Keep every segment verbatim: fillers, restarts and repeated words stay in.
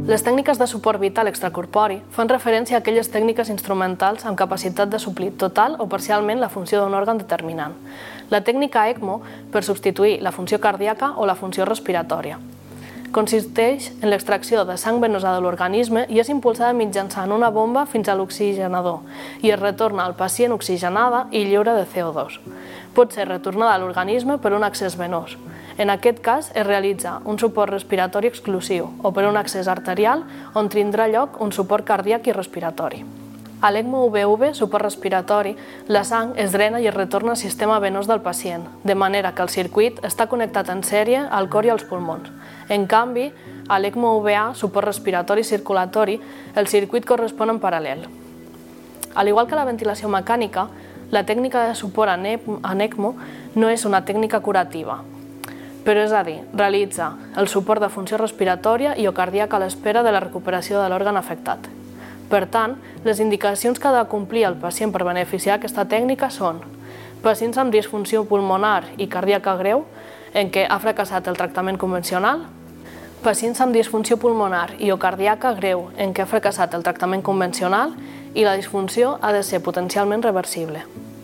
Les tècniques de suport vital extracorpori fan referència a aquelles tècniques instrumentals amb capacitat de suplir total o parcialment la funció d'un òrgan determinant. La tècnica ECMO per substituir la funció cardíaca o la funció respiratòria. Consisteix en l'extracció de sang venosa de l'organisme i és impulsada mitjançant una bomba fins a l'oxigenador i es retorna al pacient oxigenada i lliure de C O dos. Pot ser retornada a l'organisme per un accés venós. En aquest cas es realitza un suport respiratori exclusiu o per un accés arterial on tindrà lloc un suport cardíac i respiratori. A l'ECMO U V V, suport respiratori, la sang es drena i es retorna al sistema venós del pacient, de manera que el circuit està connectat en sèrie al cor i als pulmons. En canvi, a l'ECMO U V A, suport respiratori circulatori, el circuit correspon en paral·lel. Al igual que la ventilació mecànica, la tècnica de suport en ECMO no és una tècnica curativa, però és a dir, realitza el suport de funció respiratòria i o cardíaca a l'espera de la recuperació de l'òrgan afectat. Per tant, les indicacions que ha de complir el pacient per beneficiar aquesta tècnica són pacients amb disfunció pulmonar i cardíaca greu, en què ha fracassat el tractament convencional, pacients amb disfunció pulmonar i o cardíaca greu, en què ha fracassat el tractament convencional i la disfunció ha de ser potencialment reversible.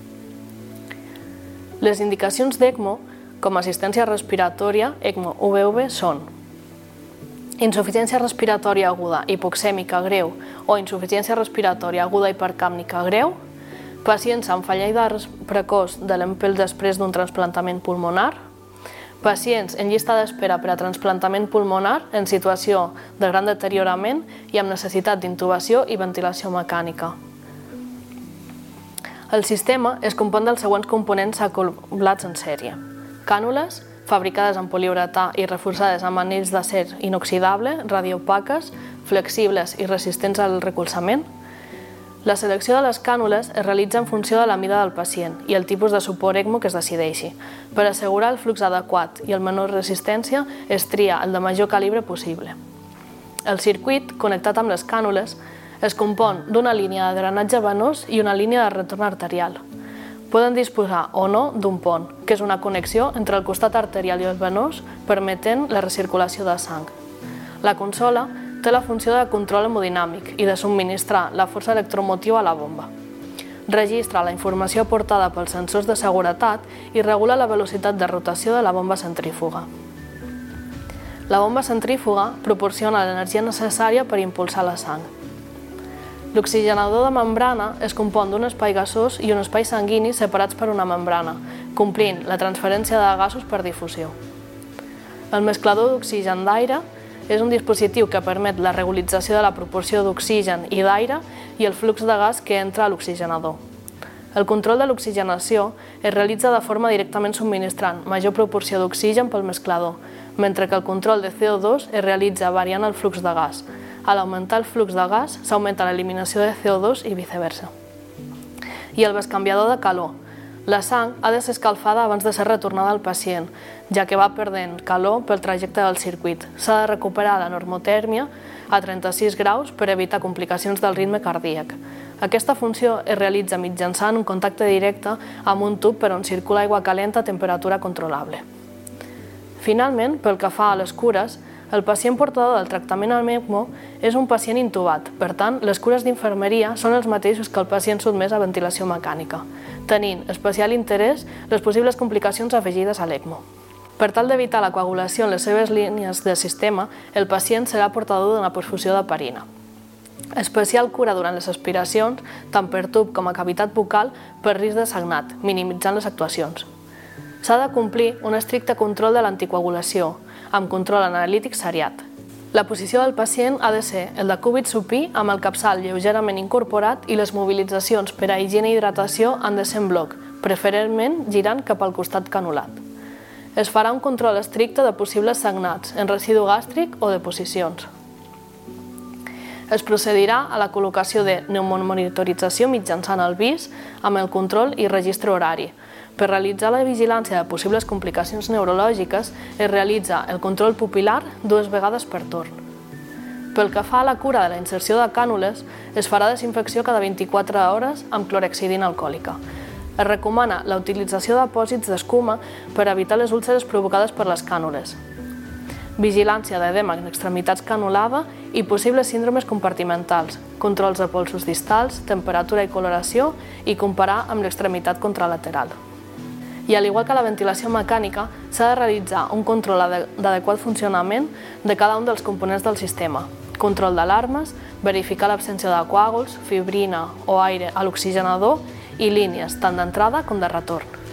Les indicacions d'ECMO com a assistència respiratòria ECMO U V V són insuficiència respiratòria aguda hipoxèmica greu o insuficiència respiratòria aguda hipercàpnica greu, pacients amb fallida precoç de l'empelt després d'un trasplantament pulmonar, pacients en llista d'espera per a trasplantament pulmonar en situació de gran deteriorament i amb necessitat d'intubació i ventilació mecànica. El sistema es compon dels següents components acoblats en sèrie: cànules, fabricades en poliuretà i reforçades amb anells d'acer inoxidable, radiopaques, flexibles i resistents al recolzament. La selecció de les cànules es realitza en funció de la mida del pacient i el tipus de suport ECMO que es decideixi. Per assegurar el flux adequat i el menor resistència, es tria el de major calibre possible. El circuit, connectat amb les cànules, es compon d'una línia de drenatge venós i una línia de retorn arterial. Poden disposar o no d'un pont, que és una connexió entre el costat arterial i el venós, permetent la recirculació de sang. La consola té la funció de control hemodinàmic i de subministrar la força electromotiva a la bomba. Registra la informació aportada pels sensors de seguretat i regula la velocitat de rotació de la bomba centrífuga. La bomba centrífuga proporciona l'energia necessària per impulsar la sang. L'oxigenador de membrana es compon d'un espai gasós i un espai sanguini separats per una membrana, complint la transferència de gasos per difusió. El mesclador d'oxigen d'aire és un dispositiu que permet la regularització de la proporció d'oxigen i d'aire i el flux de gas que entra a l'oxigenador. El control de l'oxigenació es realitza de forma directament subministrant major proporció d'oxigen pel mesclador, mentre que el control de C O dos es realitza variant el flux de gas. A l'augmentar el flux de gas, s'augmenta l'eliminació de C O dos i viceversa. I el bescanviador de calor. La sang ha de ser escalfada abans de ser retornada al pacient, ja que va perdent calor pel trajecte del circuit. S'ha de recuperar la normotèrmia a trenta-sis graus per evitar complicacions del ritme cardíac. Aquesta funció es realitza mitjançant un contacte directe amb un tub per on circula aigua calenta a temperatura controlable. Finalment, pel que fa a les cures, el pacient portador del tractament amb ECMO és un pacient intubat, per tant, les cures d'infermeria són els mateixos que el pacient sotmès a ventilació mecànica, tenint especial interès les possibles complicacions afegides a l'ECMO. Per tal d'evitar la coagulació en les seves línies de sistema, el pacient serà portador d'una perfusió d'heparina. Especial cura durant les aspiracions, tant per tub com a cavitat bucal, per risc de sagnat, minimitzant les actuacions. S'ha de complir un estricte control de l'anticoagulació, amb control analític seriat. La posició del pacient ha de ser el de cúbit supí amb el capçal lleugerament incorporat i les mobilitzacions per a higiene i hidratació han de ser en bloc, preferentment girant cap al costat canulat. Es farà un control estricte de possibles sagnats en residu gàstric o deposicions. Es procedirà a la col·locació de pneumomonitorització mitjançant el B I S amb el control i registre horari. Per realitzar la vigilància de possibles complicacions neurològiques es realitza el control pupilar dues vegades per torn. Pel que fa a la cura de la inserció de cànules, es farà desinfecció cada vint-i-quatre hores amb clorhexidina alcohòlica. Es recomana la utilització de dipòsits d'escuma per evitar les úlceres provocades per les cànules. vigilància d'edema en extremitats canulada i possibles síndromes compartimentals, controls de polsos distals, temperatura i coloració i comparar amb l'extremitat contralateral. I al igual que la ventilació mecànica, s'ha de realitzar un control d'adequat funcionament de cada un dels components del sistema, control d'alarmes, verificar l'absència de coàguls, fibrina o aire a l'oxigenador i línies tant d'entrada com de retorn.